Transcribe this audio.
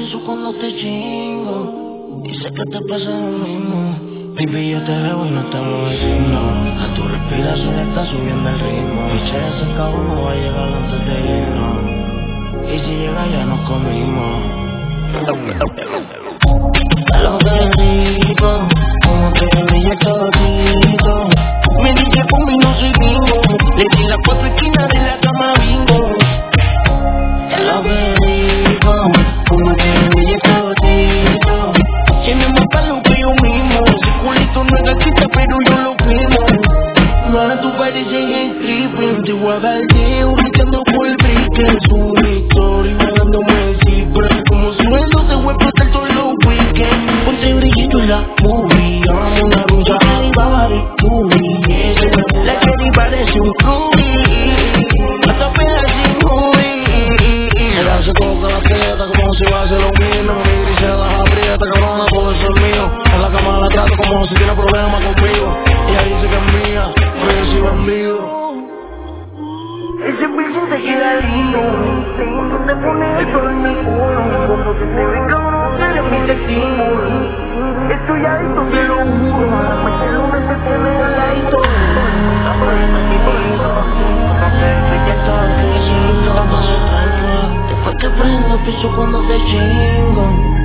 pienso cuando te chingo. Y sé que te pasa lo mismo. Baby, yo te veo y no estamos diciendo. A tu respiración está subiendo el ritmo. Mi che se acabó, no va a llegar antes de irnos. Y si llega ya nos comimos. Lo que digo, como que brilla todito. Me dije con no seguimos. Le di las 4 esquinas de la cama bingo. Lo que digo, como que brilla todito. Tiene más palo que yo mismo. Ese culito no es gatita, pero yo lo primo. Más tú pareces en tripping. Te voy a dar dedo, gritando por el break. Es una historia, dándome cifras. Como sueldo te voy a explotar todos los weekends. Ponte brillito en la movie. Amo una rusa y bajaré movie. La que parece un ruby. Hasta pela sin movie. Ella se toca la teta como si va a hacer lo mismo. Mi gris se la aprieta, cabrona, todo eso es mío. En la cama la trato como si tiene problemas conmigo. Ella dice que es mía, pero yo soy bandido. Ese piercing te queda lindo. Cuando te pones el sol en el culo. Cuando te ve cabrón, eres mi testigo. Estoy adicto, te lo juro. El lunes te tiene al ladito. La puerta aquí bonito. No sé de qué estás diciendo. Después te prendo, piso cuando te chingo.